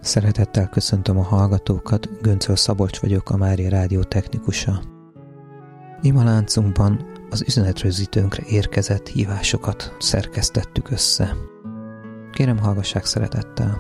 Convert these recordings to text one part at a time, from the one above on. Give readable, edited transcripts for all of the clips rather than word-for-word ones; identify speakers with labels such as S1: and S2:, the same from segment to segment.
S1: Szeretettel köszöntöm a hallgatókat, Göncöl Szabolcs vagyok, a Mária Rádió technikusa. Imaláncunkban az üzenetrögzítőnkre érkezett hívásokat szerkesztettük össze. Kérem, hallgassák szeretettel!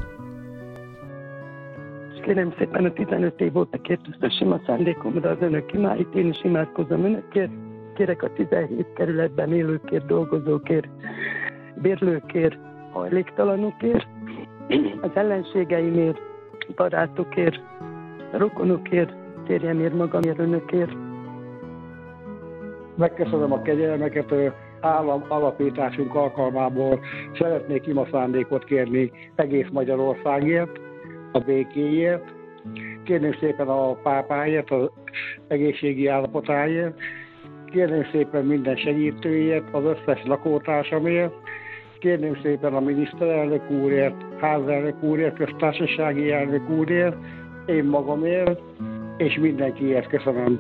S2: Kérem szépen, a 15 év óta kértőztessem a szándékomra az önök imáit, én is imádkozom önökért. Kérek a 17 kerületben élőkért, dolgozókért, bérlőkért, hajléktalanokért, az ellenségeimért, barátokért, rokonokért, férjemért, magamért, önökért.
S3: Megköszönöm a kegyelmeket, állam alapításunk alkalmából szeretnék imaszándékot kérni egész Magyarországért, a békéért. Kérném szépen a pápáért, az egészségi állapotáért. Kérném szépen minden segítőért, az összes lakótársamért. Kérném szépen a miniszterelnök úrért, házelnök úrért, köztársasági elnök úrért, én magamért, és mindenkiért köszönöm.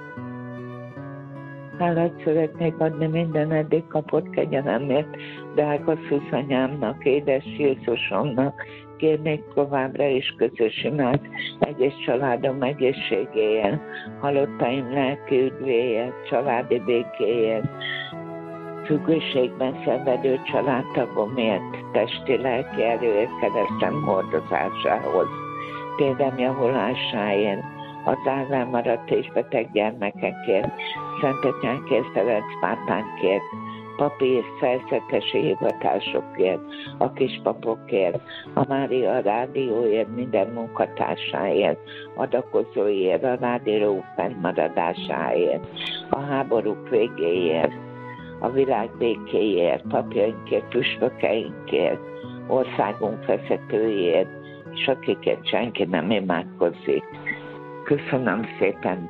S4: Hálát szeretnék adni minden eddig kapott kegyelemért, drága Szuzanyámnak, édes Jézusomnak. Kérnék továbbra is közös imát egész családom egészségéért, halottaim lelki üdvéért, családi békéért, függőségben szenvedő családtagomért, testi-lelki erőért, keresztem hordozásához, térdem javulásáért, az elmaradt és beteg gyermekekért, Szentatyánkért, Ferenc pápánkért, papi és szerzetesi hivatásokért, a kispapokért, a Mária Rádióért, minden munkatársáért, adakozóért, a rádió fennmaradásáért, a háborúk végéért, a világ békéért, papjainkért, püspökeinkért, országunk vezetőjét, és akiket senki nem imádkozik. Köszönöm szépen!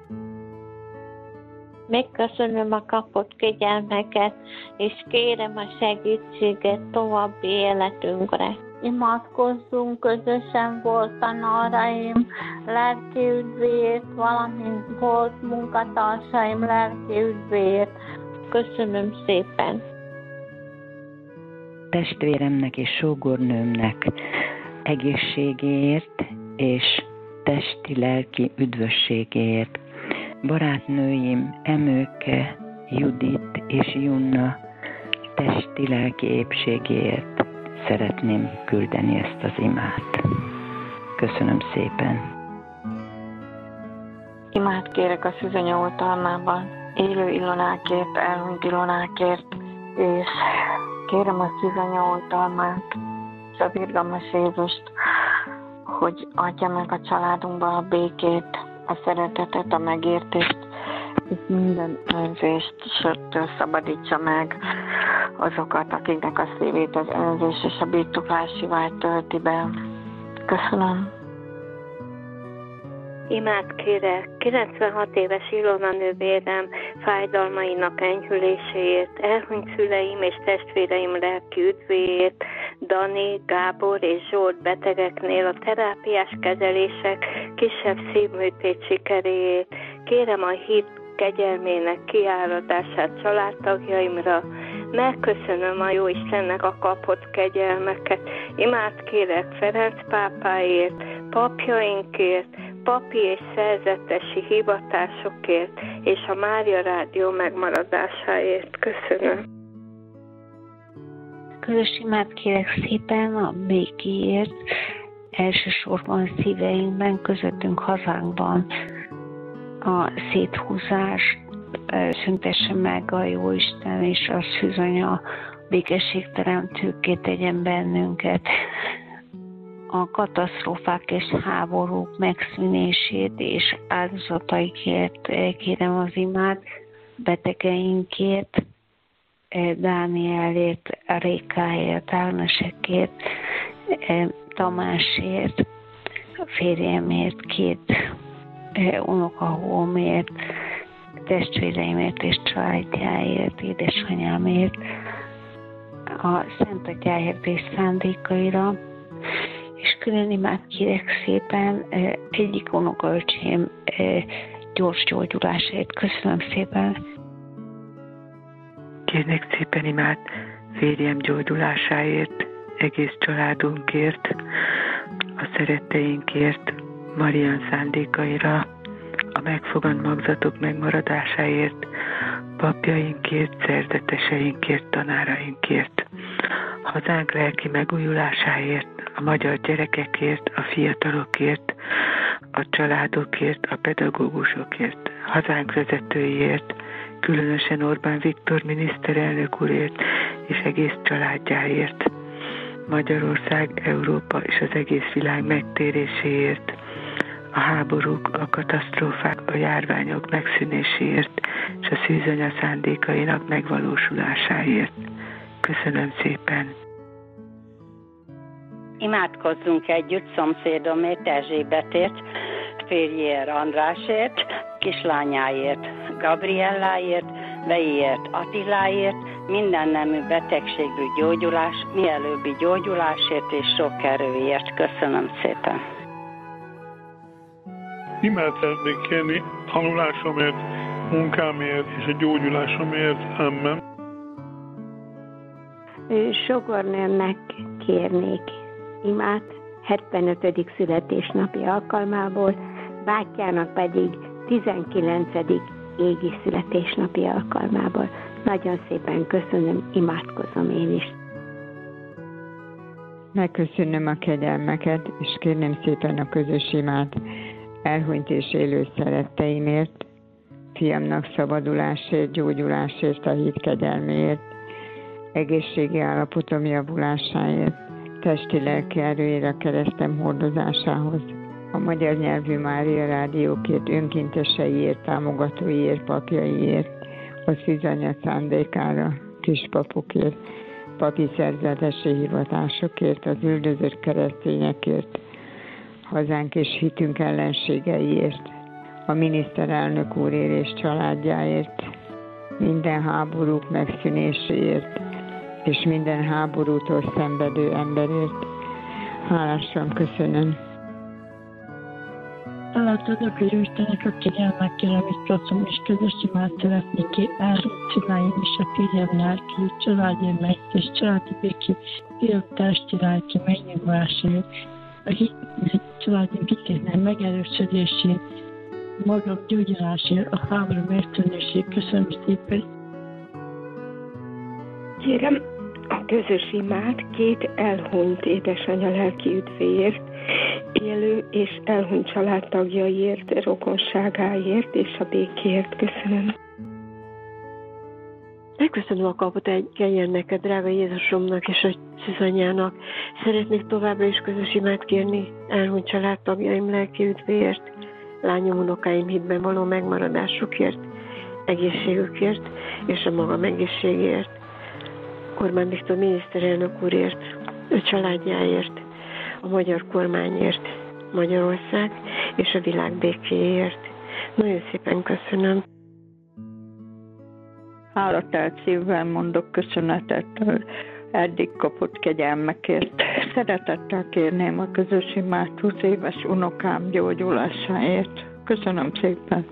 S5: Megköszönöm a kapott kegyelmeket, és kérem a segítséget további életünkre. Imádkozzunk közösen volt tanáraim lelki üdvéért, valamint volt munkatársaim lelki üdvéért. Köszönöm szépen!
S6: Testvéremnek és sógornőmnek egészségéért és testi-lelki üdvösségéért, barátnőim Emőke, Judit és Junna testi-lelki épségéért szeretném küldeni ezt az imát. Köszönöm szépen!
S7: Imát kérek a Szűzanya oltalmában, élő Ilonákért, elhunyt Ilonákért, és kérem a Szűzanya oltalmát, és az irgalmas Jézust, hogy adja meg a családunkba a békét, a szeretetet, a megértést, és minden önzést söttől szabadítsa meg azokat, akiknek a szívét az önzés és a birtoklási vágy tölti be. Köszönöm.
S5: Imát kérek 96 éves Ilona nővérem fájdalmainak enyhüléséért, elhunyt szüleim és testvéreim lelki üdvéért, Dani, Gábor és Zsolt betegeknél a terápiás kezelések kisebb szívműtét sikeréért. Kérem a hit kegyelmének kiáradását családtagjaimra, megköszönöm a Jóistennek a kapott kegyelmeket. Imát kérek Ferenc pápáért, papjainkért, papi és szerzetesi hivatásokért, és a Mária Rádió megmaradásáért. Köszönöm.
S8: Közös imát kérek szépen a békéért, elsősorban szíveinkben, közöttünk, hazánkban. A széthúzást szüntesse meg a Jóisten, és a Szűzanya békességteremtőké tegyen bennünket. A katasztrófák és háborúk megszűnését és áldozataikért kérem az imát, betegeinkért, Dánielért, Rékáért, Ágnesekért, Tamásért, férjemért, 2 unokahúgomért, testvéreimért és családjáért, édesanyámért, a Szent Atyáért és szándékaira, és külön imát kérek szépen egyik unokaöcsém gyors gyógyulásért. Köszönöm szépen!
S9: Kérnék szépen imát férjem gyógyulásáért, egész családunkért, a szeretteinkért, Marián szándékaira, a megfogant magzatok megmaradásáért, papjainkért, szerzeteseinkért, tanárainkért, hazánk lelki megújulásáért, a magyar gyerekekért, a fiatalokért, a családokért, a pedagógusokért, hazánk vezetőiért, különösen Orbán Viktor miniszterelnök úrért és egész családjáért, Magyarország, Európa és az egész világ megtéréséért, a háborúk, a katasztrófák, a járványok megszűnéséért és a szűzanya szándékainak megvalósulásáért. Köszönöm szépen!
S10: Imádkozzunk együtt szomszédomért, Erzsébetért, férjéért, Andrásért, kislányáért, Gabrielláért, vejéért, Attiláért, minden nemű betegségű gyógyulás, mielőbbi gyógyulásért és sok erőért. Köszönöm szépen!
S11: Imát szeretnék kérni tanulásomért, munkámért és a gyógyulásomért. Amen.
S12: Sogornőmnek kérnék imát 75. születésnapi alkalmából, bátyjának pedig 19. égi születésnapi alkalmából. Nagyon szépen köszönöm, imádkozom én is.
S13: Megköszönöm a kegyelmeket, és kérném szépen a közös imát elhunyt és élő szeretteimért, fiamnak szabadulásért, gyógyulásért, a hit kegyelméért, egészségi állapotom javulásáért, testi-lelki erőért a keresztem hordozásához, a magyar nyelvű Mária rádiókért, önkénteseiért, támogatóiért, papjaiért, a szűzanya szándékára, kispapokért, papi szerzetesi hivatásokért, az üldözött keresztényekért, hazánk és hitünk ellenségeiért, a miniszterelnök úrért és családjáért, minden háborúk megszűnéséért, és minden háborútól szenvedő emberért. Hálásan köszönöm.
S14: Aláttad a Istennek a kegyelmek, kérem, és tartom, és közös imát szeretnék ki, elhúgycináim és a férjem lelki, családjaim és családi békén, élő testi lelki megnyugvásért, a családjaim hitének megerősödését, magam gyógyulásért, a háború megszűnését. Köszönöm szépen.
S15: Kérem a közös imát két elhunyt édesanyja lelki üdvéért, élő és elhunyt családtagjaiért, rokonságáért és a békéért. Köszönöm.
S16: Megköszönöm a kapot egy kegyel neked, drága Jézusomnak és a szűzanyának. Szeretnék továbbra is közös imát kérni elhunyt családtagjaim lelki üdvéért, lányom, unokáim hitben való megmaradásukért, egészségükért és a magam egészségért, Orbán Viktor miniszterelnök úrért, a családjáért, a magyar kormányért, Magyarország és a világ békéért. Nagyon szépen köszönöm.
S17: Hálatelt szívvel mondok köszönetet eddig kapott kegyelmekért. Szeretettel kérném a közös imát 20 éves unokám gyógyulásáért. Köszönöm szépen.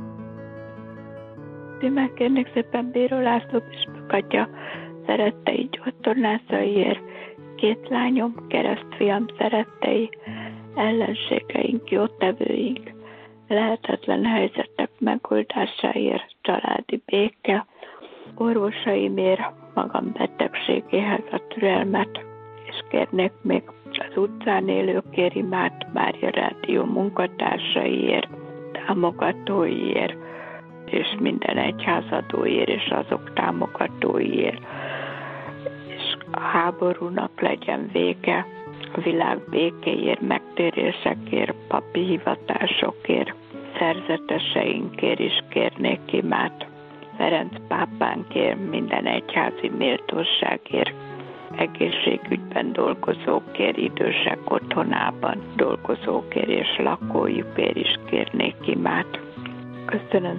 S5: Én megkérnék szépen Bíró László püspök atya szerettei gyógytornászaiért, két lányom, keresztfiam szerettei, ellenségeink, jótevőink, lehetetlen helyzetek megoldásáért, családi béke, orvosaimért, magam betegségéhez a türelmet, és kérnék még az utcán élőkért imát, Mária Rádió munkatársaiért, támogatóiért, és minden egyházadóért, és azok támogatóiért, és a háborúnak legyen vége, a világ békéért, megtérésekért, papi hivatásokért, szerzeteseinkért is kérnék imát, Ferenc pápánkért, minden egyházi méltóságért, egészségügyben dolgozókért, idősek otthonában dolgozókért és lakójukért is kérnék imát. Köszönöm.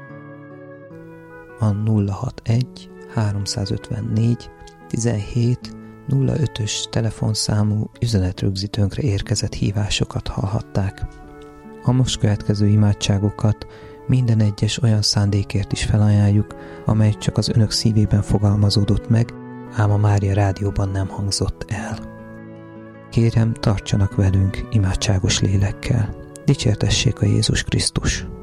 S1: A 061 354 17 05-ös telefonszámú üzenetrögzítőnkre érkezett hívásokat hallhatták. A most következő imádságokat minden egyes olyan szándékért is felajánljuk, amely csak az önök szívében fogalmazódott meg, ám a Mária Rádióban nem hangzott el. Kérem, tartsanak velünk imádságos lélekkel. Dicsértessék a Jézus Krisztus!